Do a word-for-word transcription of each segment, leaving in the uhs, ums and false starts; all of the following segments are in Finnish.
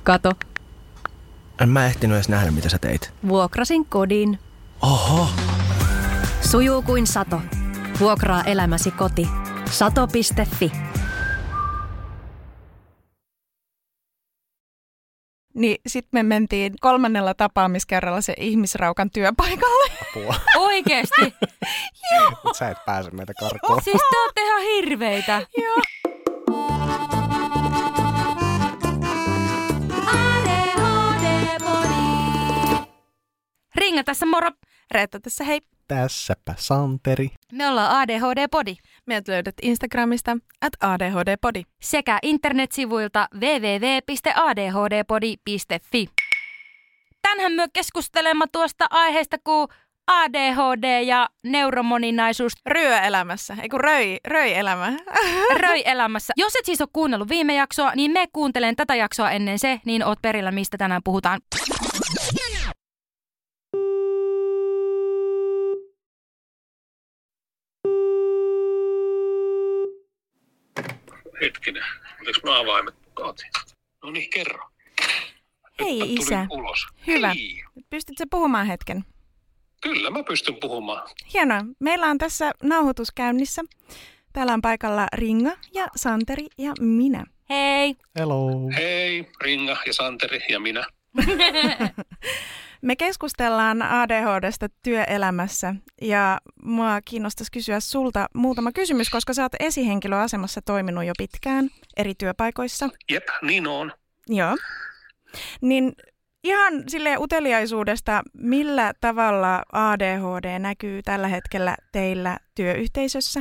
Kato. En mä ehtinyt edes nähdä, mitä sä teit. Vuokrasin kodin. Oho. Sujuu kuin sato. Vuokraa elämäsi koti. sato piste fi. Niin sit me mentiin kolmannella tapaamiskerralla se ihmisraukan työpaikalle. Apua. Oikeesti? Mut sä et pääse meitä karkuun. Siis te ootte ihan hirveitä. Joo. Ringa tässä moro. Reetta tässä hei. Tässäpä Santeri. Me ollaan A D H D-podi. Meidät löydät Instagramista at A D H D-podi. Sekä internetsivuilta double-u double-u double-u piste a d h d podi piste fi. Tänään me keskustelemme tuosta aiheesta kuin A D H D ja neuromoninaisuus. Ryöelämässä, ei kun röi, röi-elämä. Röi-elämässä. Jos et siis ole kuunnellut viime jaksoa, niin me kuuntelen tätä jaksoa ennen se, niin oot perillä, mistä tänään puhutaan. Hetkinen, oliko mä avaimet kaatiin? No niin, kerro. Hei Nyt isä. tulin ulos. Hyvä. Hei. Pystytkö puhumaan hetken? Kyllä, mä pystyn puhumaan. Hienoa. Meillä on tässä nauhoitus käynnissä. Täällä on paikalla Ringa ja Santeri ja minä. Hei! Hello. Hei, Ringa ja Santeri ja minä. Me keskustellaan A D H D:stä työelämässä ja mua kiinnostaisi kysyä sulta muutama kysymys, koska sä oot esihenkilöasemassa toiminut jo pitkään eri työpaikoissa. Jep, niin on. Joo. Niin ihan silleen uteliaisuudesta, millä tavalla A D H D näkyy tällä hetkellä teillä työyhteisössä?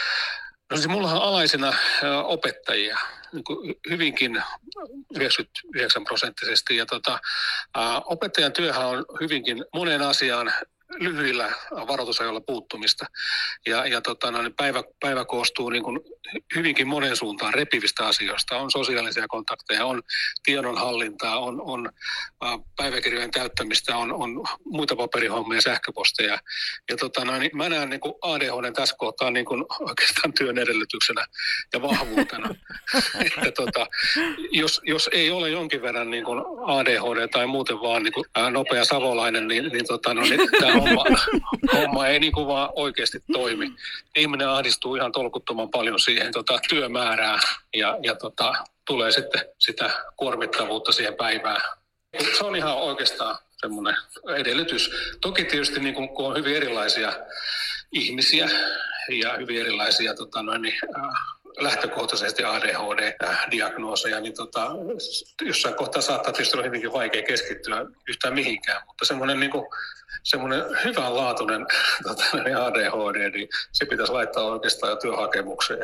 No siis mullahan on alaisena ä, opettajia, niin kuin hyvinkin yhdeksänkymmentäyhdeksän prosenttisesti. Ja tota, ä, opettajan työhän on hyvinkin monen asiaan lyhyillä varoitusajoilla puuttumista. Ja, ja tota, no, niin päivä, päivä koostuu niin kuin hyvinkin monen suuntaan repivistä asioista. On sosiaalisia kontakteja, on tiedonhallintaa, on, on ä, päiväkirjojen täyttämistä, on, on muita paperihommia, sähköposteja. Ja tota, no, niin mä näen niin kuin A D H D tässä kohtaa niin kuin oikeastaan työn edellytyksenä ja vahvuutena. että, tota, jos, jos ei ole jonkin verran niin kuin A D H D tai muuten vaan niin kuin, ä, nopea savolainen, niin, niin, tota, no, niin tämä homma, homma ei niin kuin vaan oikeasti toimi. Ihminen ahdistuu ihan tolkuttoman paljon siihen tota, työmäärään ja, ja tota, tulee sitten sitä kuormittavuutta siihen päivään. Se on ihan oikeastaan semmoinen edellytys. Toki tietysti niin kun on hyvin erilaisia ihmisiä ja hyvin erilaisia tota, noin, äh, lähtökohtaisesti A D H D-diagnooseja, niin tota, jossain kohtaa saattaa tietysti olla hyvinkin vaikea keskittyä yhtään mihinkään, mutta semmoinen niin kuin semmoinen hyvänlaatuinen tota, A D H D, niin se pitäisi laittaa oikeastaan jo työhakemukseen.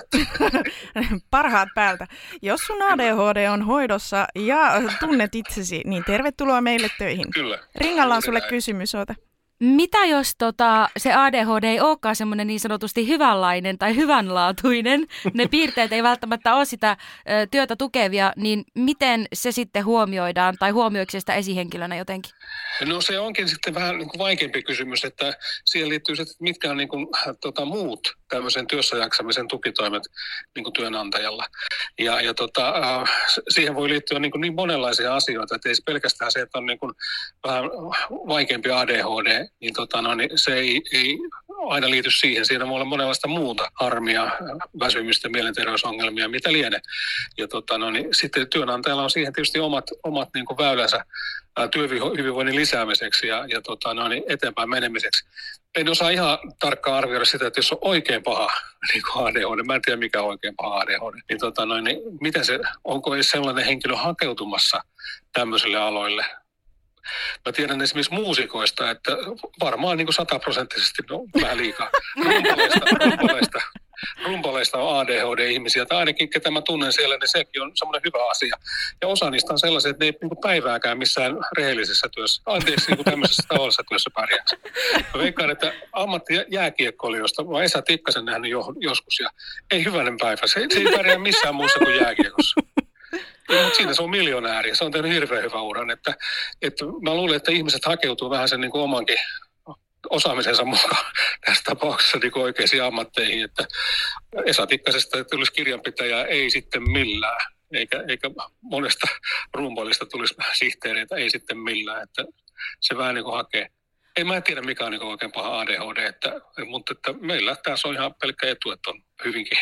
Parhaat päältä. Jos sun A D H D on hoidossa ja tunnet itsesi, niin tervetuloa meille töihin. Kyllä. Ringalla on sulle kysymys, oota. Mitä jos tota, se A D H D ei olekaan semmoinen niin sanotusti hyvänlainen tai hyvänlaatuinen, ne piirteet ei välttämättä ole sitä ö, työtä tukevia, niin miten se sitten huomioidaan tai huomioiko se sitä esihenkilönä jotenkin? No se onkin sitten vähän niin kuin vaikeampi kysymys, että siihen liittyy se, että mitkä on niin kuin, tota, muut tämmöisen työssäjaksamisen tukitoimet niin kuin työnantajalla. Ja, ja tota, äh, siihen voi liittyä niin, kuin niin monenlaisia asioita, että ei se pelkästään se, että on niin kuin vähän vaikeampi A D H D, niin, tota, no, niin se ei, ei aina liity siihen. Siinä voi olla monenlaista muuta harmia, väsymistä, mielenterveysongelmia, mitä liene. Ja tota, no, niin sitten työnantajalla on siihen tietysti omat, omat niin kuin väylänsä työhyvinvoinnin lisäämiseksi ja, ja tota, no, niin eteenpäin menemiseksi. En osaa ihan tarkkaan arvioida sitä, että jos on oikein paha niin kuin A D H D, mä en tiedä mikä on oikein paha A D H D, niin, tota, no, niin miten se, onko sellainen henkilö hakeutumassa tämmöisille aloille? Mä tiedän esimerkiksi muusikoista, että varmaan niin kuin sataprosenttisesti, no vähän liikaa, rumpaleista, rumpaleista, rumpaleista on A D H D-ihmisiä, tai ainakin ketä mä tunnen siellä, niin sekin on semmoinen hyvä asia. Ja osa niistä on sellaisia, että ne ei niin kuin päivääkään missään rehellisessä työssä, anteeksi niin kuin tämmöisessä tavallisessa työssä pärjää. Mä veikkaan, että ammattijääkiekkoilijoista, mä Esa Tikkasen nähnyt jo, joskus, ja ei hyvänen päivä, se, se ei pärjää missään muussa kuin jääkiekossa. Ja, mutta siinä se on miljonääri, se on tehnyt hirveän hyvän uran, että, että mä luulen, että ihmiset hakeutuu vähän sen niin kuin omankin osaamisensa mukaan tässä tapauksessa niin kuin oikeisiin ammatteihin, että Esa Tikkasesta tulisi kirjanpitäjä ei sitten millään. eikä, eikä monesta rumpalista tulisi sihteereitä, ei sitten millään, että se vähän niin kuin hakee. Ei mä en tiedä, mikä on niin oikein paha A D H D, että, mutta että meillä tässä on ihan pelkkä etu, että on hyvinkin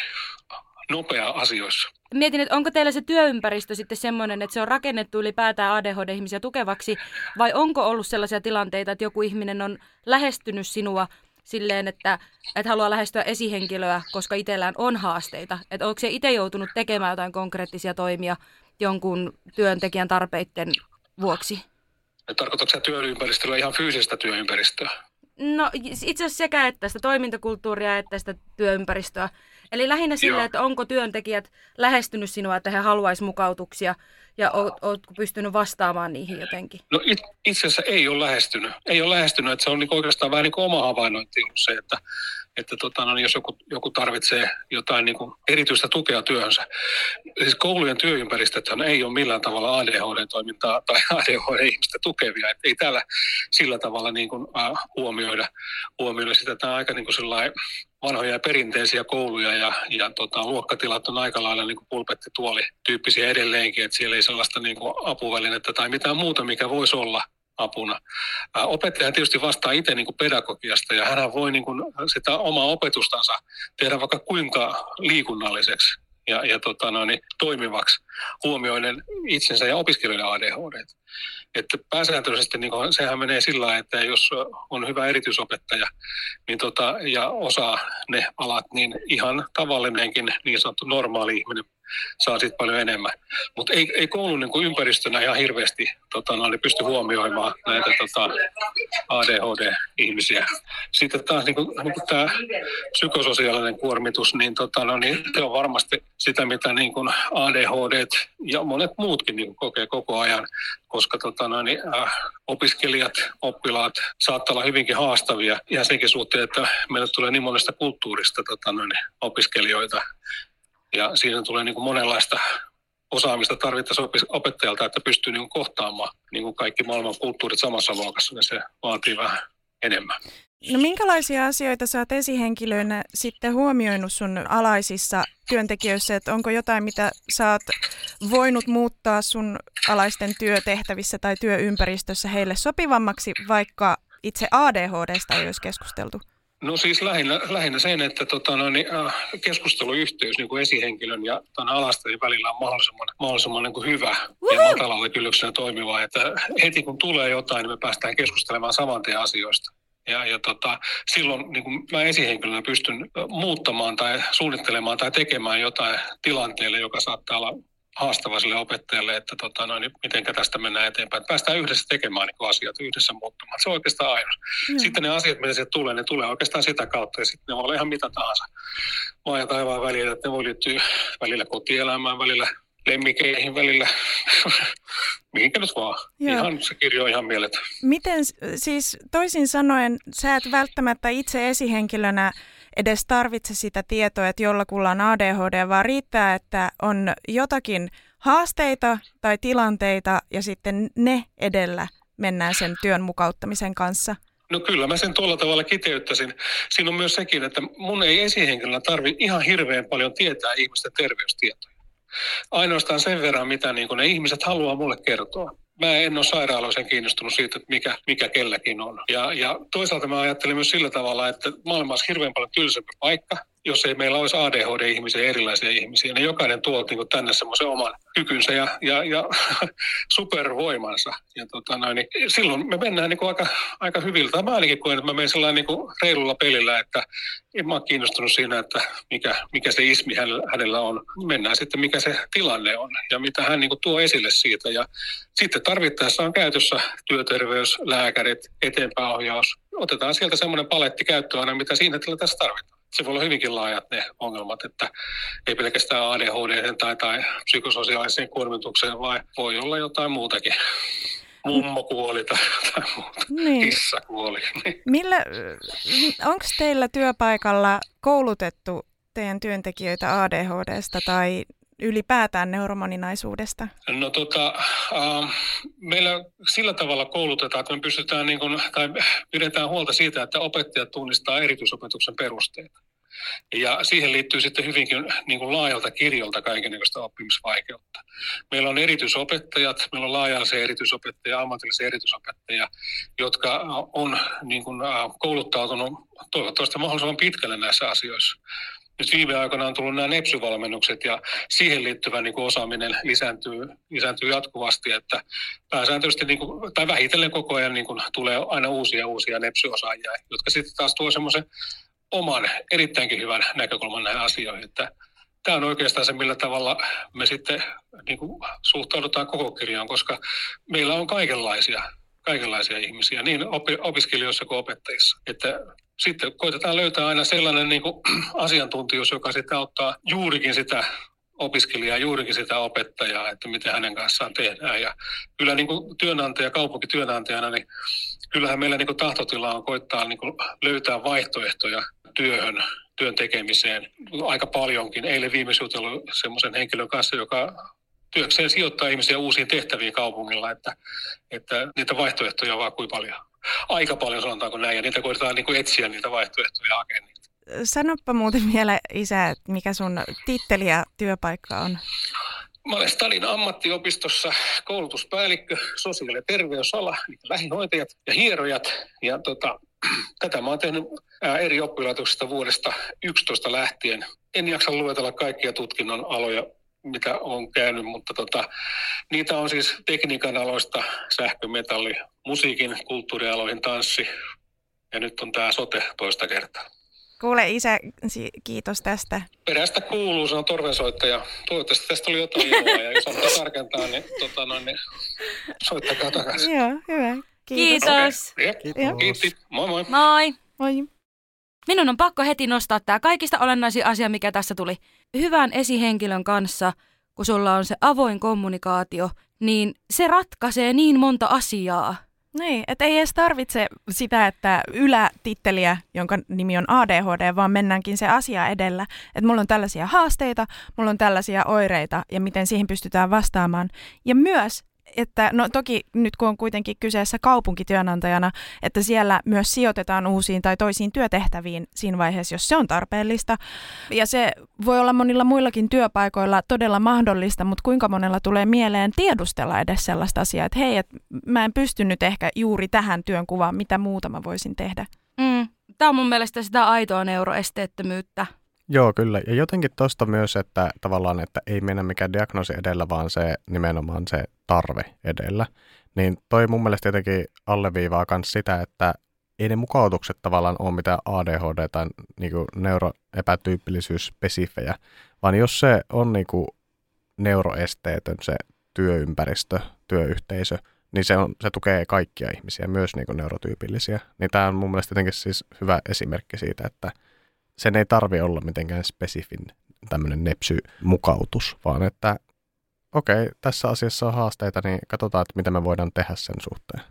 nopea asioissa. Mietin, että onko teillä se työympäristö sitten semmoinen, että se on rakennettu ylipäätään A D H D-ihmisiä tukevaksi, vai onko ollut sellaisia tilanteita, että joku ihminen on lähestynyt sinua silleen, että, että haluaa lähestyä esihenkilöä, koska itsellään on haasteita? Että onko se itse joutunut tekemään jotain konkreettisia toimia jonkun työntekijän tarpeiden vuoksi? Tarkoitatko sä työympäristöllä ihan fyysistä työympäristöä? No itse asiassa sekä että sitä toimintakulttuuria että sitä työympäristöä. Eli lähinnä sillä, että onko työntekijät lähestynyt sinua, että he haluaisivat mukautuksia ja oletko pystynyt vastaamaan niihin jotenkin? No it, itse asiassa ei ole lähestynyt. Ei ole lähestynyt, että se on niin oikeastaan vähän niin kuin oma havainnointi ollut se, että, että tota, no, jos joku, joku tarvitsee jotain niin kuin erityistä tukea työhönsä. Siis koulujen työympäristöthän ei ole millään tavalla A D H D-toimintaa tai A D H D-ihmistä tukevia. Et ei täällä sillä tavalla niin kuin, äh, huomioida, huomioida sitä. Tämä on aika niin kuin sellainen vanhoja ja perinteisiä kouluja ja, ja tota, luokkatilat on aika lailla niin kuin pulpettituoli-tyyppisiä edelleenkin, että siellä ei sellaista niin kuin apuvälinettä tai mitään muuta, mikä voisi olla apuna. Ää, opettaja tietysti vastaa itse niin kuin pedagogiasta ja hän voi niin kuin sitä omaa opetustansa tehdä vaikka kuinka liikunnalliseksi ja, ja tota, no, niin, toimivaksi huomioiden itsensä ja opiskelijoiden A D H D. Että pääsääntöisesti niin kuin, sehän menee sillä lailla, että jos on hyvä erityisopettaja niin tota, ja osaa ne alat, niin ihan tavallinenkin niin sanottu normaali ihminen saa siitä paljon enemmän. Mutta ei, ei koulun niin kuin ympäristönä ihan hirveästi tota, no, niin pysty huomioimaan näitä tota, A D H D-ihmisiä. Sitten taas niin kuin, niin kuin tämä psykososiaalinen kuormitus, niin, tota, no, niin se on varmasti sitä, mitä niin kuin A D H D ja monet muutkin niin kuin kokee koko ajan, koska tota, no, niin, äh, opiskelijat, oppilaat saattaa olla hyvinkin haastavia ihan senkin suhteen, että meille tulee niin monesta kulttuurista tota, no, niin, opiskelijoita. Ja siinä tulee niin kuin monenlaista osaamista tarvittaisiin opettajalta, että pystyy niin kuin kohtaamaan niin kuin kaikki maailman kulttuurit samassa luokassa, niin se vaatii vähän enemmän. No minkälaisia asioita sä oot esihenkilöinä sitten huomioinut sun alaisissa työntekijöissä, että onko jotain, mitä sä oot voinut muuttaa sun alaisten työtehtävissä tai työympäristössä heille sopivammaksi, vaikka itse A D H D:stä ei olisi keskusteltu? No siis lähinnä, lähinnä sen, että tota, no, niin, äh, keskusteluyhteys niin kuin esihenkilön ja alaisten välillä on mahdollisimman, mahdollisimman niin kuin hyvä ja matalalla kynnyksellä toimiva. Että heti kun tulee jotain, niin me päästään keskustelemaan saman tien asioista. Ja, ja tota, silloin niin kuin mä esihenkilönä pystyn muuttamaan tai suunnittelemaan tai tekemään jotain tilanteelle, joka saattaa olla haastava sille opettajalle, että tota, no, niin mitenkä tästä mennään eteenpäin. Päästään yhdessä tekemään niin asiat, yhdessä muuttamaan. Se on oikeastaan aina. Mm. Sitten ne asiat, mitä sieltä tulee, ne tulee oikeastaan sitä kautta. Ja sitten ne voi olla ihan mitä tahansa. Maa ja taivaan välillä, että ne voi liittyä välillä kotielämään, välillä lemmikeihin, välillä mihinkä nyt vaan. Joo. Ihan se kirjo on ihan mieletön. Miten, siis toisin sanoen, sä et välttämättä itse esihenkilönä edes tarvitse sitä tietoa, että jollakulla on A D H D, vaan riittää, että on jotakin haasteita tai tilanteita ja sitten ne edellä mennään sen työn mukauttamisen kanssa. No kyllä, mä sen tuolla tavalla kiteyttäisin. Siinä on myös sekin, että mun ei esihenkilönä tarvitse ihan hirveän paljon tietää ihmisten terveystietoja. Ainoastaan sen verran, mitä niin kun ne ihmiset haluaa mulle kertoa. Mä en ole sairaaloisen kiinnostunut siitä, että mikä, mikä kelläkin on. Ja, ja toisaalta mä ajattelen myös sillä tavalla, että maailma olisi hirveän paljon tylsempi paikka, jos ei meillä olisi A D H D-ihmisiä ja erilaisia ihmisiä. Ne jokainen tuo niin tänne semmoisen oman kykynsä ja, ja, ja supervoimansa. Ja tota noin, niin silloin me mennään niin aika, aika hyviltä. Mä ainakin koen, että mä menen sellainen niin reilulla pelillä, että en mä ole kiinnostunut siinä, että mikä, mikä se ismi hänellä on. Mennään sitten, mikä se tilanne on ja mitä hän niin tuo esille siitä. Ja sitten tarvittaessa on käytössä työterveys, lääkärit, eteenpäinohjaus. Otetaan sieltä semmoinen paletti käyttöön aina, mitä siinä tässä tarvitaan. Se voi olla hyvinkin laajat ne ongelmat, että ei pelkästään A D H D tai, tai psykososiaaliseen kuormitukseen, vaan voi olla jotain muutakin. Mummo kuoli tai jotain muuta. Niin. Kissa kuoli. Millä, onko teillä työpaikalla koulutettu teidän työntekijöitä A D H D:stä tai ylipäätään neuromoninaisuudesta? No tota, äh, meillä sillä tavalla koulutetaan, että me pystytään niin kuin, tai pidetään huolta siitä, että opettajat tunnistaa erityisopetuksen perusteita. Ja siihen liittyy sitten hyvinkin niin kuin laajalta kirjolta kaikennäköistä oppimisvaikeutta. Meillä on erityisopettajat, meillä on laaja-alaisia erityisopettajia, ammatillisia erityisopettajia, jotka on niin kuin kouluttautunut toivottavasti mahdollisimman pitkälle näissä asioissa. Nyt viime aikoina on tullut nämä nepsyvalmennukset ja siihen liittyvä niin kuin osaaminen lisääntyy, lisääntyy jatkuvasti, että pääsääntöisesti niin kuin, tai vähitellen koko ajan niin kuin, tulee aina uusia uusia nepsyosaajia, jotka sitten taas tuo semmoisen oman erittäinkin hyvän näkökulman näihin asioihin. Että tämä on oikeastaan se, millä tavalla me sitten niin kuin, suhtaudutaan koko kirjaan, koska meillä on kaikenlaisia, kaikenlaisia ihmisiä, niin opiskelijoissa kuin opettajissa. Että sitten koitetaan löytää aina sellainen niin kuin asiantuntijuus, joka sitten auttaa juurikin sitä opiskelijaa, juurikin sitä opettajaa, että miten hänen kanssaan tehdään. Ja kyllä niin kuin työnantaja, kaupunkityönantajana, niin kyllähän meillä niin kuin tahtotila on koittaa niin kuin löytää vaihtoehtoja työhön, työn tekemiseen aika paljonkin. Eilen viimeksi jutellut semmoisen henkilön kanssa, joka työkseen sijoittaa ihmisiä uusiin tehtäviin kaupungilla, että, että niitä vaihtoehtoja on vaan kuin paljon. Aika paljon sanotaanko näin, ja niitä koitetaan niin kuin etsiä niitä vaihtoehtoja ja hakea niitä. Sanoppa muuten vielä, isä, että mikä sun titteli ja työpaikka on? Mä olen Stadin ammattiopistossa koulutuspäällikkö, sosiaali- ja terveysala, lähihoitajat ja hierojat. Ja tota, tätä mä oon tehnyt ää, eri oppilaitoksista vuodesta yksitoista lähtien. En jaksa luetella kaikkia tutkinnon aloja, mitä on käynyt, mutta tota, niitä on siis tekniikan aloista, sähkö, metalli, musiikin, kulttuurialoihin, tanssi ja nyt on tämä sote toista kertaa. Kuule isä, kiitos tästä. Perästä kuuluu, se on torvensoittaja. Toivottavasti tästä oli jotain iloa ja jos on tarkentaa, niin, tota, noin, niin soittakaa takaisin. Joo, hyvä. Kiitos. Kiitos. Okay. Kiitos. Kiitti. Moi moi. Moi. Moi. Minun on pakko heti nostaa tämä kaikista olennaisin asia, mikä tässä tuli. Hyvän esihenkilön kanssa, kun sulla on se avoin kommunikaatio, niin se ratkaisee niin monta asiaa. Niin, että ei edes tarvitse sitä, että ylätitteliä, jonka nimi on A D H D, vaan mennäänkin se asia edellä. Että mulla on tällaisia haasteita, mulla on tällaisia oireita ja miten siihen pystytään vastaamaan. Ja myös, että no toki nyt kun on kuitenkin kyseessä kaupunkityönantajana, että siellä myös sijoitetaan uusiin tai toisiin työtehtäviin siinä vaiheessa, jos se on tarpeellista. Ja se voi olla monilla muillakin työpaikoilla todella mahdollista, mutta kuinka monella tulee mieleen tiedustella edes sellaista asiaa, että hei, että mä en pysty nyt ehkä juuri tähän työnkuvaan, mitä muuta mä voisin tehdä. Mm. Tämä on mun mielestä sitä aitoa neuroesteettömyyttä. Joo, kyllä. Ja jotenkin tuosta myös, että tavallaan, että ei mennä mikään diagnoosi edellä, vaan se nimenomaan se tarve edellä. Niin toi mun mielestä jotenkin alleviivaa myös sitä, että ei ne mukautukset tavallaan ole mitään A D H D tai niinku neuroepätyypillisyysspesifejä, vaan jos se on niinku neuroesteetön se työympäristö, työyhteisö, niin se, on, se tukee kaikkia ihmisiä, myös niinku neurotyypillisiä. Niin tämä on mun mielestä jotenkin siis hyvä esimerkki siitä, että sen ei tarvitse olla mitenkään spesifin tämmöinen nepsy-mukautus, vaan että okei, okay, tässä asiassa on haasteita, niin katsotaan, että mitä me voidaan tehdä sen suhteen.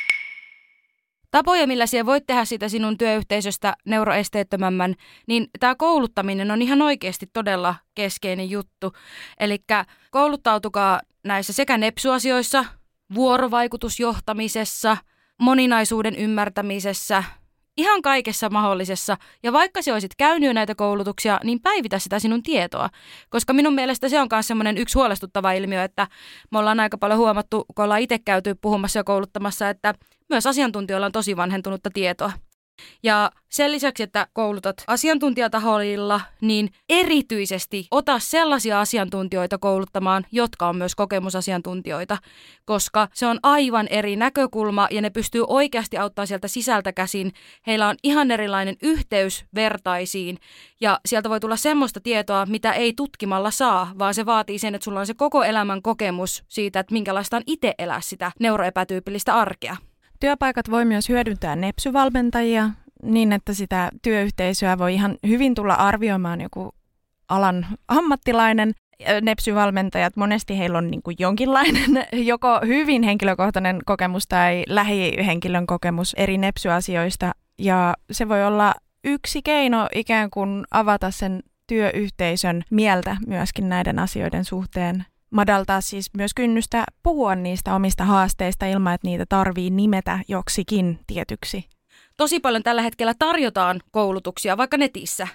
Tapoja, millä sinä voit tehdä sitä sinun työyhteisöstä neuroesteettömämmän, niin tämä kouluttaminen on ihan oikeasti todella keskeinen juttu. Eli kouluttautukaa näissä sekä nepsyasioissa, vuorovaikutusjohtamisessa, moninaisuuden ymmärtämisessä, ihan kaikessa mahdollisessa. Ja vaikka sä olisit käynyt näitä koulutuksia, niin päivitä sitä sinun tietoa. Koska minun mielestä se on myös semmoinen yksi huolestuttava ilmiö, että me ollaan aika paljon huomattu, kun ollaan itse käyty puhumassa ja kouluttamassa, että myös asiantuntijoilla on tosi vanhentunutta tietoa. Ja sen lisäksi, että koulutat asiantuntijatahoilla, niin erityisesti ota sellaisia asiantuntijoita kouluttamaan, jotka on myös kokemusasiantuntijoita, koska se on aivan eri näkökulma ja ne pystyy oikeasti auttamaan sieltä sisältä käsin. Heillä on ihan erilainen yhteys vertaisiin ja sieltä voi tulla semmoista tietoa, mitä ei tutkimalla saa, vaan se vaatii sen, että sulla on se koko elämän kokemus siitä, että minkälaista on itse elää sitä neuroepätyypillistä arkea. Työpaikat voi myös hyödyntää nepsyvalmentajia niin, että sitä työyhteisöä voi ihan hyvin tulla arvioimaan joku alan ammattilainen. Nepsyvalmentajat, monesti heillä on niin kuin jonkinlainen joko hyvin henkilökohtainen kokemus tai lähihenkilön kokemus eri nepsyasioista. Ja se voi olla yksi keino ikään kuin avata sen työyhteisön mieltä myöskin näiden asioiden suhteen. Madaltaa siis myös kynnystä puhua niistä omista haasteista ilman, että niitä tarvii nimetä joksikin tietyksi. Tosi paljon tällä hetkellä tarjotaan koulutuksia vaikka netissä.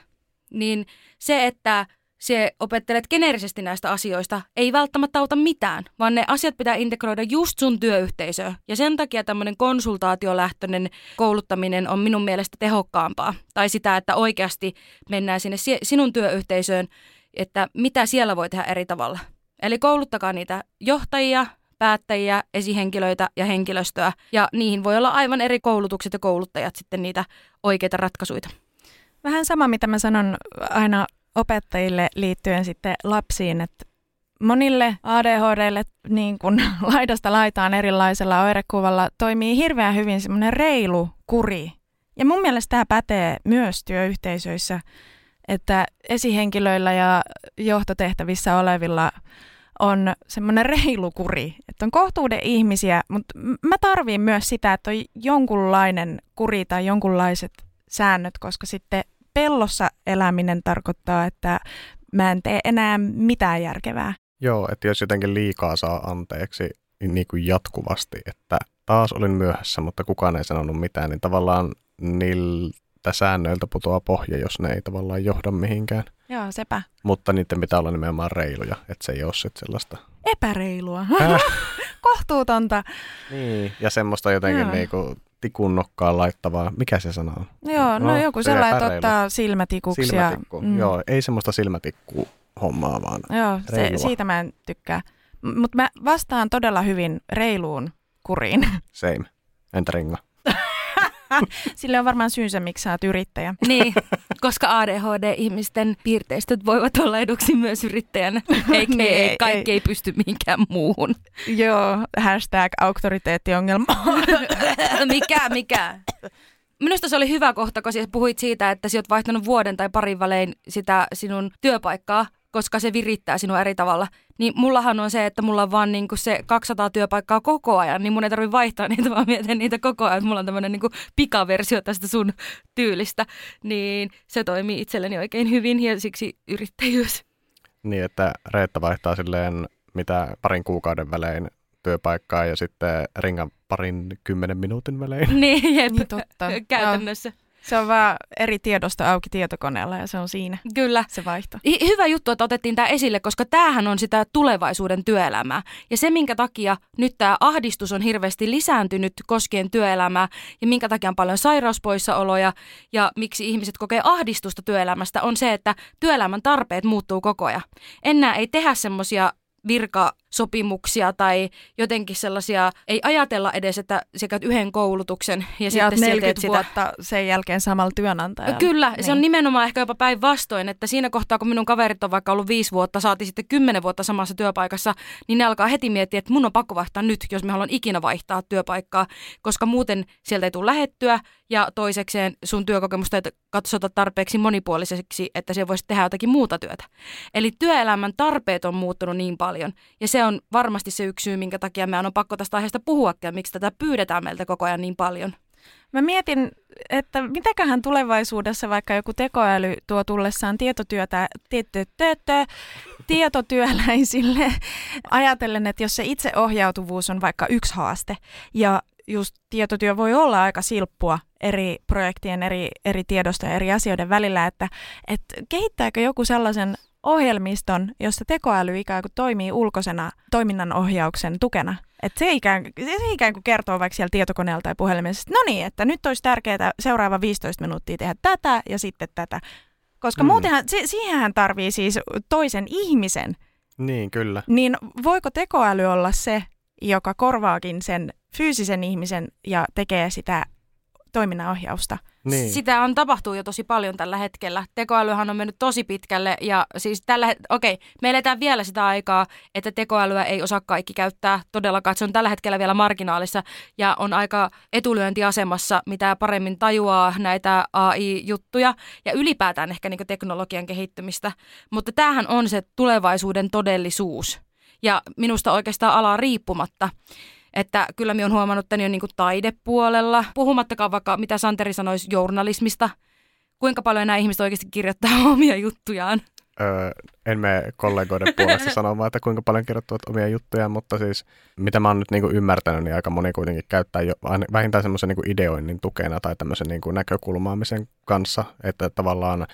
niin se, että se opettelet geneerisesti näistä asioista, ei välttämättä auta mitään, vaan ne asiat pitää integroida just sun työyhteisöön. Ja sen takia tämmöinen konsultaatiolähtöinen kouluttaminen on minun mielestä tehokkaampaa. Tai sitä, että oikeasti mennään sinne sinun työyhteisöön, että mitä siellä voi tehdä eri tavalla. Eli kouluttakaa niitä johtajia, päättäjiä, esihenkilöitä ja henkilöstöä. Ja niihin voi olla aivan eri koulutukset ja kouluttajat sitten niitä oikeita ratkaisuja. Vähän sama, mitä mä sanon aina opettajille liittyen sitten lapsiin, että monille A D H D:lle niin kun laidasta laitaan erilaisella oirekuvalla toimii hirveän hyvin semmoinen reilu kuri. Ja mun mielestä tämä pätee myös työyhteisöissä, että esihenkilöillä ja johtotehtävissä olevilla on semmoinen reilu kuri, että on kohtuuden ihmisiä, mutta mä tarviin myös sitä, että on jonkunlainen kuri tai jonkunlaiset säännöt, koska sitten pellossa eläminen tarkoittaa, että mä en tee enää mitään järkevää. Joo, että jos jotenkin liikaa saa anteeksi niin kuin jatkuvasti, että taas olin myöhässä, mutta kukaan ei sanonut mitään, niin tavallaan niiltä säännöiltä putoaa pohja, jos ne ei tavallaan johda mihinkään. Joo, sepä. Mutta niiden pitää olla nimenomaan reiluja, että se ei ole sitten sellaista epäreilua. Äh. Kohtuutonta. Niin, ja semmoista jotenkin Joo. niinku tikun nokkaan laittavaa. Mikä se sana on? Joo, no, no joku sellainen, että ottaa silmätikuksi. Silmätikku, ja, mm. joo, ei semmoista silmätikku hommaa vaan Joo, se, siitä mä en tykkää. M- Mutta mä vastaan todella hyvin reiluun kuriin. Same. Entä Ringa? Sille on varmaan syynsä, miksi sä oot yrittäjä. Niin, koska A D H D-ihmisten piirteistöt voivat olla eduksi myös yrittäjänä, eikä Niin, ei, ei, kaikki ei. ei pysty mihinkään muuhun. Joo, hashtag auktoriteettiongelma. mikä, mikä? Minusta se oli hyvä kohta, kun puhuit siitä, että sä oot vaihtanut vuoden tai parin välein sitä sinun työpaikkaa, koska se virittää sinua eri tavalla. Niin mullahan on se, että mulla on vaan niinku se kaksisataa työpaikkaa koko ajan, niin mun ei tarvitse vaihtaa niitä, vaan mietin niitä koko ajan. Mulla on tämmöinen niinku pikaversio tästä sun tyylistä, niin se toimii itselleni oikein hyvin ja siksi yrittäjyys. Niin, että Reetta vaihtaa silleen mitä parin kuukauden välein työpaikkaa ja sitten Ringan parin kymmenen minuutin välein. Niin, jep, Niin totta. käytännössä. Joo. Se on vaan eri tiedosto auki tietokoneella ja se on siinä. Kyllä. Se vaihto. Hi- hyvä juttu, että otettiin tämä esille, koska tämähän on sitä tulevaisuuden työelämää. Ja se, minkä takia nyt tämä ahdistus on hirveästi lisääntynyt koskien työelämää ja minkä takia on paljon sairauspoissaoloja ja miksi ihmiset kokee ahdistusta työelämästä, on se, että työelämän tarpeet muuttuu koko ajan. Enää ei tehdä semmoisia virkasopimuksia tai jotenkin sellaisia, ei ajatella edes, että sä käyt yhden koulutuksen ja, ja sitten neljäkymmentä sitä vuotta sen jälkeen samalla työnantajalla. Kyllä, niin. Se on nimenomaan ehkä jopa päinvastoin, että siinä kohtaa, kun minun kaverit on vaikka ollut viisi vuotta, saati sitten kymmenen vuotta samassa työpaikassa, niin ne alkaa heti miettiä, että mun on pakko vaihtaa nyt, jos me haluan ikinä vaihtaa työpaikkaa, koska muuten sieltä ei tule lähettyä ja toisekseen sun työkokemusta ei katsota tarpeeksi monipuoliseksi, että se voisi tehdä jotakin muuta työtä. Eli työelämän tarpeet on muuttunut niin paljon ja se on varmasti se yksi syy, minkä takia meidän on pakko tästä aiheesta puhua ja miksi tätä pyydetään meiltä koko ajan niin paljon. Mä mietin, että mitäköhän tulevaisuudessa vaikka joku tekoäly tuo tullessaan tietotyötä, tietotyöläisille ajatellen, että jos se itseohjautuvuus on vaikka yksi haaste ja just tietotyö voi olla aika silppua eri projektien, eri, eri tiedostojen, eri asioiden välillä, että, että kehittääkö joku sellaisen ohjelmiston, jossa tekoäly ikään kuin toimii ulkoisena toiminnanohjauksen tukena. Että se ikään, se ikään kuin kertoo vaikka siellä tietokoneelta tai puhelimessa, että no niin, että nyt olisi tärkeää seuraava viisitoista minuuttia tehdä tätä ja sitten tätä. Koska mm. muutenhan, se, siihenhän tarvii siis toisen ihmisen. Niin, kyllä. Niin voiko tekoäly olla se, joka korvaakin sen fyysisen ihmisen ja tekee sitä toiminnanohjausta? Niin. Sitä on tapahtuu jo tosi paljon tällä hetkellä. Tekoälyhän on mennyt tosi pitkälle ja siis tällä okei, me eletään vielä sitä aikaa, että tekoälyä ei osaa kaikki käyttää todellakaan. Se on tällä hetkellä vielä marginaalissa ja on aika etulyöntiasemassa, mitä paremmin tajuaa näitä A I-juttuja ja ylipäätään ehkä niin kuin teknologian kehittymistä. Mutta tämähän on se tulevaisuuden todellisuus ja minusta oikeastaan alaa riippumatta. Että kyllä minä olen huomannut tämän jo niin kuin taidepuolella, puhumattakaan vaikka mitä Santeri sanoisi journalismista. Kuinka paljon nämä ihmiset oikeasti kirjoittaa omia juttujaan? Öö, en mene kollegoiden puolesta sanomaan, että kuinka paljon kirjoittavat omia juttujaan, mutta siis mitä mä oon nyt niin kuin ymmärtänyt, niin aika moni kuitenkin käyttää jo vähintään semmoisen niin kuin ideoinnin tukena tai tämmöisen niin kuin näkökulmaamisen kanssa, että tavallaan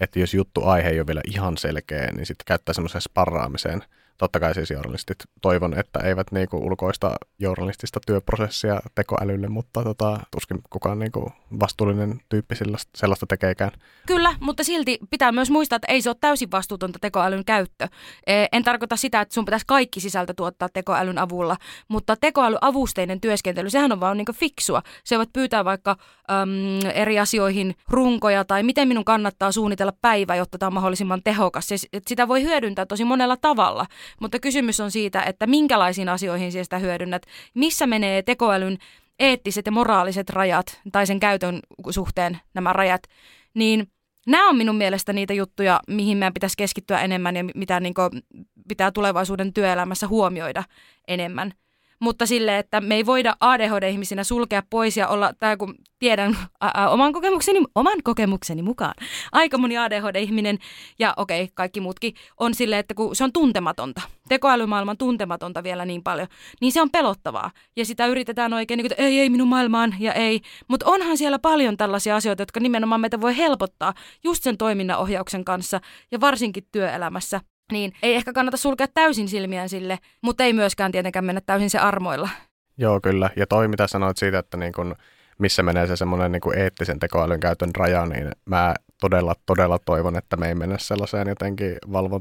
että jos juttuaihe ei ole vielä ihan selkeä, niin sitten käyttää semmoiseen sparraamiseen. Totta kai siis journalistit toivon, että eivät niinku ulkoista journalistista työprosessia tekoälylle, mutta tota, tuskin kukaan niinku vastuullinen tyyppi sellaista tekeekään. Kyllä, mutta silti pitää myös muistaa, että ei se ole täysin vastuutonta tekoälyn käyttö. En tarkoita sitä, että sun pitäisi kaikki sisältö tuottaa tekoälyn avulla, mutta tekoälyavusteinen työskentely, sehän on vaan niinku fiksua. Se voit pyytää vaikka äm, eri asioihin runkoja tai miten minun kannattaa suunnitella päivä, jotta tämä on mahdollisimman tehokas. Se, sitä voi hyödyntää tosi monella tavalla. Mutta kysymys on siitä, että minkälaisiin asioihin sitä hyödynnät, missä menee tekoälyn eettiset ja moraaliset rajat tai sen käytön suhteen nämä rajat, niin nämä on minun mielestä niitä juttuja, mihin meidän pitäisi keskittyä enemmän ja mitä niin kuin pitää tulevaisuuden työelämässä huomioida enemmän. Mutta silleen, että me ei voida A D H D-ihmisinä sulkea pois ja olla, tai kun tiedän ää, oman, kokemukseni, oman kokemukseni mukaan, aika moni A D H D-ihminen ja okei, okay, kaikki muutkin on silleen, että kun se on tuntematonta, tekoälymaailman tuntematonta vielä niin paljon, niin se on pelottavaa. Ja sitä yritetään oikein, niin kuin, että ei, ei minun maailmaan ja ei. Mutta onhan siellä paljon tällaisia asioita, jotka nimenomaan meitä voi helpottaa just sen toiminnanohjauksen kanssa ja varsinkin työelämässä. Niin ei ehkä kannata sulkea täysin silmiään sille, mutta ei myöskään tietenkään mennä täysin se armoilla. Joo, kyllä. Ja toi, mitä sanoit siitä, että niin kun, missä menee se semmoinen niin kun eettisen tekoälyn käytön raja, niin mä todella, todella toivon, että me ei mennä sellaiseen jotenkin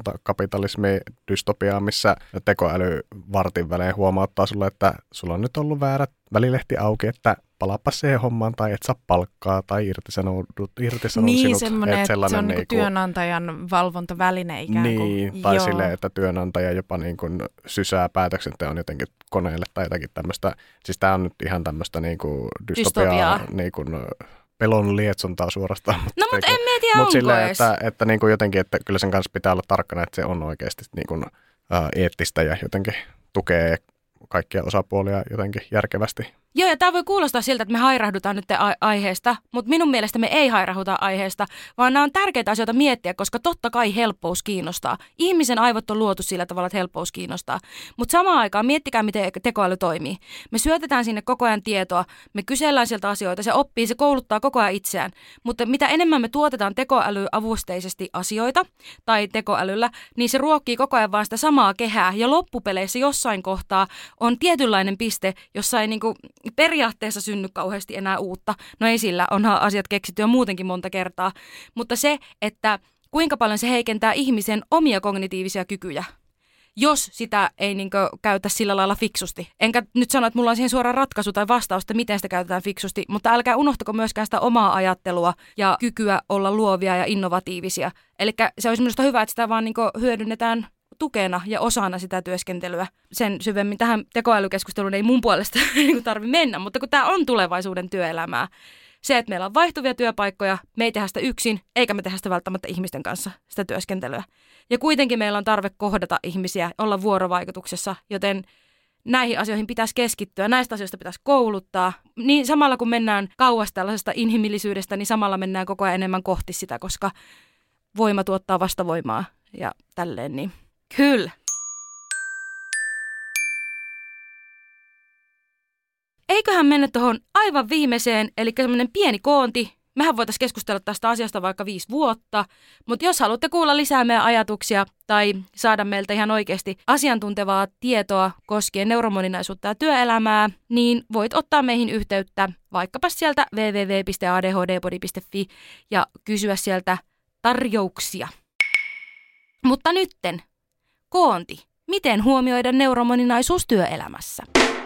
valvontakapitalismi-dystopiaan, missä tekoäly vartin välein huomauttaa sulle, että sulla on nyt ollut väärä välilehti auki, että palaapa siihen hommaan tai et saa palkkaa tai irtisanoudut, irtisanoo niin, sinut. Semmoinen, että se on niinku, työnantajan valvontaväline ikään kuin. Niin, tai silleen, että työnantaja jopa niin kuin sysää päätöksenteon jotenkin koneelle tai jotakin tämmöistä. Siis tämä on nyt ihan tämmöistä niin kuin dystopiaa, niin kuin pelon lietsontaa suorastaan. No mutta en mä tiedä, Mutta onko silleen, edes. että, että niin kuin jotenkin, että kyllä sen kanssa pitää olla tarkkana, että se on oikeasti niin kuin, ää, eettistä ja jotenkin tukee kaikkia osapuolia jotenkin järkevästi. Joo, ja tämä voi kuulostaa siltä, että me hairahdutaan nyt a- aiheesta, mutta minun mielestä me ei hairahduta aiheesta, vaan nämä on tärkeitä asioita miettiä, koska totta kai helppous kiinnostaa. Ihmisen aivot on luotu sillä tavalla, että helppous kiinnostaa. Mutta samaan aikaan miettikää, miten tekoäly toimii. Me syötetään sinne koko ajan tietoa, me kysellään sieltä asioita, se oppii, se kouluttaa koko ajan itseään. Mutta mitä enemmän me tuotetaan tekoälyavusteisesti asioita tai tekoälyllä, niin se ruokkii koko ajan vaan sitä samaa kehää. Ja loppupeleissä jossain kohtaa on tietynlainen piste, jossa ei niinku periaatteessa synny kauheasti enää uutta. No ei sillä, onhan asiat keksitty jo muutenkin monta kertaa. Mutta se, että kuinka paljon se heikentää ihmisen omia kognitiivisia kykyjä, jos sitä ei niinkö käytä sillä lailla fiksusti. Enkä nyt sano, että mulla on siihen suora ratkaisu tai vastaus, että miten sitä käytetään fiksusti, mutta älkää unohtako myöskään sitä omaa ajattelua ja kykyä olla luovia ja innovatiivisia. Eli se olisi minusta hyvä, että sitä vaan niinkö hyödynnetään tukena ja osana sitä työskentelyä. Sen syvemmin tähän tekoälykeskusteluun ei mun puolesta tarvitse mennä, mutta kun tämä on tulevaisuuden työelämää, se, että meillä on vaihtuvia työpaikkoja, me ei tehdä sitä yksin, eikä me tehdä sitä välttämättä ihmisten kanssa, sitä työskentelyä. Ja kuitenkin meillä on tarve kohdata ihmisiä, olla vuorovaikutuksessa, joten näihin asioihin pitäisi keskittyä, näistä asioista pitäisi kouluttaa. Niin samalla kun mennään kauas tällaisesta inhimillisyydestä, niin samalla mennään koko ajan enemmän kohti sitä, koska voima tuottaa vastavoimaa ja tälleen niin. Kyllä. Eiköhän mennä tuohon aivan viimeiseen, eli semmoinen pieni koonti. Mehän voitaisiin keskustella tästä asiasta vaikka viisi vuotta, mutta jos haluatte kuulla lisää meidän ajatuksia tai saada meiltä ihan oikeasti asiantuntevaa tietoa koskien neuromoninaisuutta ja työelämää, niin voit ottaa meihin yhteyttä vaikkapa sieltä double-u double-u double-u piste a d h d body piste f i ja kysyä sieltä tarjouksia. Mutta nytten koonti. Miten huomioida neuromoninaisuus työelämässä?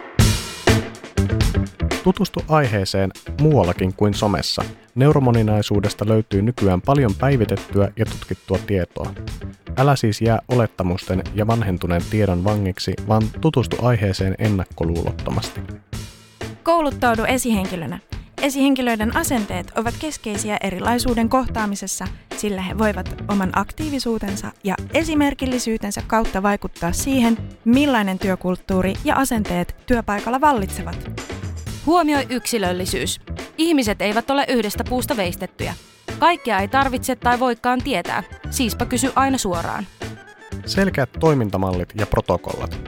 Tutustu aiheeseen muuallakin kuin somessa. Neuromoninaisuudesta löytyy nykyään paljon päivitettyä ja tutkittua tietoa. Älä siis jää olettamusten ja vanhentuneen tiedon vangiksi, vaan tutustu aiheeseen ennakkoluulottomasti. Kouluttaudu esihenkilönä. Esihenkilöiden asenteet ovat keskeisiä erilaisuuden kohtaamisessa, sillä he voivat oman aktiivisuutensa ja esimerkillisyytensä kautta vaikuttaa siihen, millainen työkulttuuri ja asenteet työpaikalla vallitsevat. Huomioi yksilöllisyys. Ihmiset eivät ole yhdestä puusta veistettyjä. Kaikkea ei tarvitse tai voikaan tietää, siispä kysy aina suoraan. Selkeät toimintamallit ja protokollat.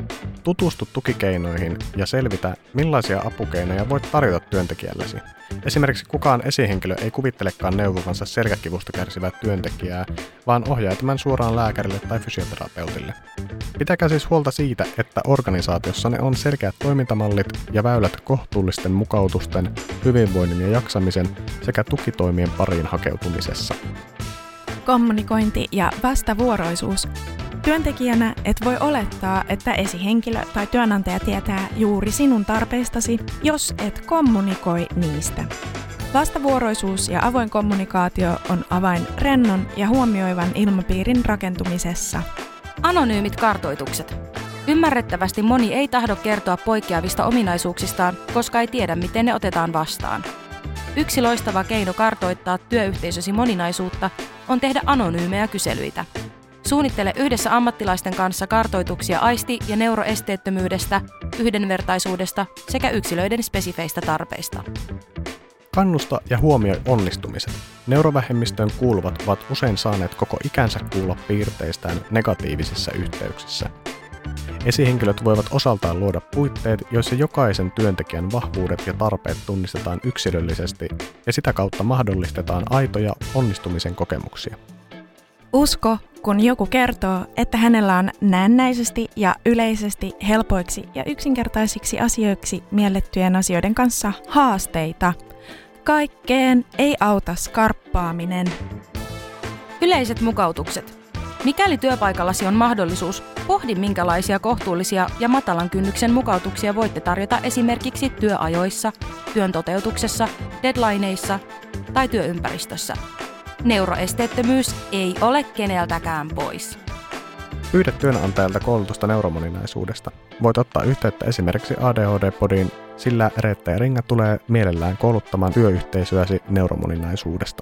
Tutustu tukikeinoihin ja selvitä, millaisia apukeinoja voit tarjota työntekijällesi. Esimerkiksi kukaan esihenkilö ei kuvittelekaan neuvovansa selkäkivusta kärsivää työntekijää, vaan ohjaa tämän suoraan lääkärille tai fysioterapeutille. Pitäkää siis huolta siitä, että organisaatiossanne on selkeät toimintamallit ja väylät kohtuullisten mukautusten, hyvinvoinnin ja jaksamisen sekä tukitoimien pariin hakeutumisessa. Kommunikointi ja vastavuoroisuus. Työntekijänä et voi olettaa, että esihenkilö tai työnantaja tietää juuri sinun tarpeistasi, jos et kommunikoi niistä. Vastavuoroisuus ja avoin kommunikaatio on avain rennon ja huomioivan ilmapiirin rakentumisessa. Anonyymit kartoitukset. Ymmärrettävästi moni ei tahdo kertoa poikkeavista ominaisuuksistaan, koska ei tiedä, miten ne otetaan vastaan. Yksi loistava keino kartoittaa työyhteisösi moninaisuutta on tehdä anonyymejä kyselyitä. Suunnittele yhdessä ammattilaisten kanssa kartoituksia aisti- ja neuroesteettömyydestä, yhdenvertaisuudesta sekä yksilöiden spesifeistä tarpeista. Kannusta ja huomioi onnistumiset. Neurovähemmistöön kuuluvat ovat usein saaneet koko ikänsä kuulla piirteistään negatiivisissa yhteyksissä. Esihenkilöt voivat osaltaan luoda puitteet, joissa jokaisen työntekijän vahvuudet ja tarpeet tunnistetaan yksilöllisesti ja sitä kautta mahdollistetaan aitoja onnistumisen kokemuksia. Usko, kun joku kertoo, että hänellä on näennäisesti ja yleisesti helpoiksi ja yksinkertaisiksi asioiksi miellettyjen asioiden kanssa haasteita. Kaikkeen ei auta skarppaaminen. Yleiset mukautukset. Mikäli työpaikallasi on mahdollisuus, pohdi minkälaisia kohtuullisia ja matalan kynnyksen mukautuksia voitte tarjota esimerkiksi työajoissa, työn toteutuksessa, deadlineissa tai työympäristössä. Neuroesteettömyys ei ole keneltäkään pois. Pyydä työnantajalta koulutusta neuromoninaisuudesta. Voit ottaa yhteyttä esimerkiksi A D H D-podiin, sillä Reetta ja Ringa tulee mielellään kouluttamaan työyhteisöäsi neuromoninaisuudesta.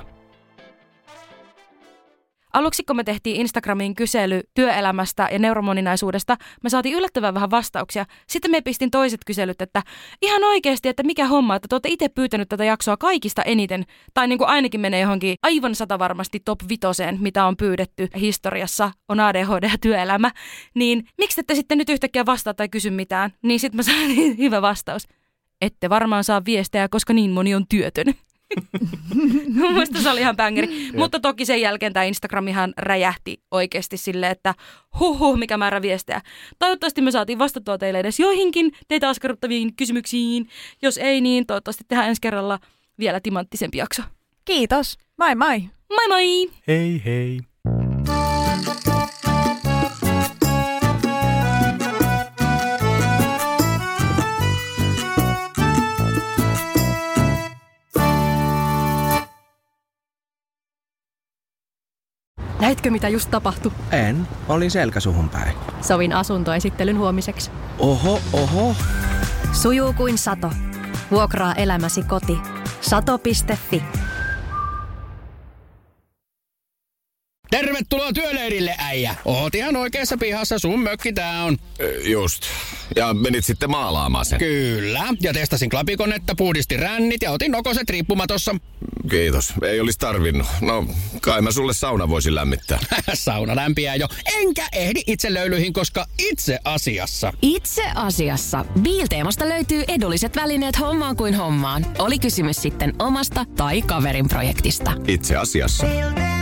Aluksi kun me tehtiin Instagramiin kysely työelämästä ja neuromoninaisuudesta, me saatiin yllättävän vähän vastauksia. Sitten me pistin toiset kyselyt, että ihan oikeasti, että mikä homma, että te olette itse pyytänyt tätä jaksoa kaikista eniten. Tai niin kuin ainakin menee johonkin aivan sata varmasti top vitoseen, mitä on pyydetty historiassa, on A D H D ja työelämä. Niin miksi ette sitten nyt yhtäkkiä vastaa tai kysy mitään? Niin sitten mä saan hyvä vastaus. Ette varmaan saa viestejä, koska niin moni on työtön. Mielestäni se oli ihan bängeri. Mutta toki sen jälkeen tämä Instagramihan räjähti oikeasti silleen, että huhhuh, mikä määrä viestejä. Toivottavasti me saatiin vastattua teille edes joihinkin teitä askarruttaviin kysymyksiin. Jos ei, niin toivottavasti tehdään ensi kerralla vielä timanttisempi jakso. Kiitos. Moi moi. Moi moi. Hei hei. Näitkö mitä just tapahtui? En. Olin selkäsuhun päin. Sovin asuntoesittelyn huomiseksi. Oho, oho. Sujuu kuin sato. Vuokraa elämäsi koti. sato piste fi. Tervetuloa työleirille, äijä. Oot ihan oikeassa pihassa, sun mökki tää on. Just. Ja menit sitten maalaamaan sen. Kyllä. Ja testasin klapikonetta, puhdistin rännit ja otin nokoset riippumatossa. Kiitos. Ei olisi tarvinnut. No, kai mä sulle sauna voisin lämmittää. Sauna lämpiää jo. Enkä ehdi itse löylyihin, koska itse asiassa. Itse asiassa. Biilteemasta löytyy edulliset välineet hommaan kuin hommaan. Oli kysymys sitten omasta tai kaverin projektista. Itse asiassa.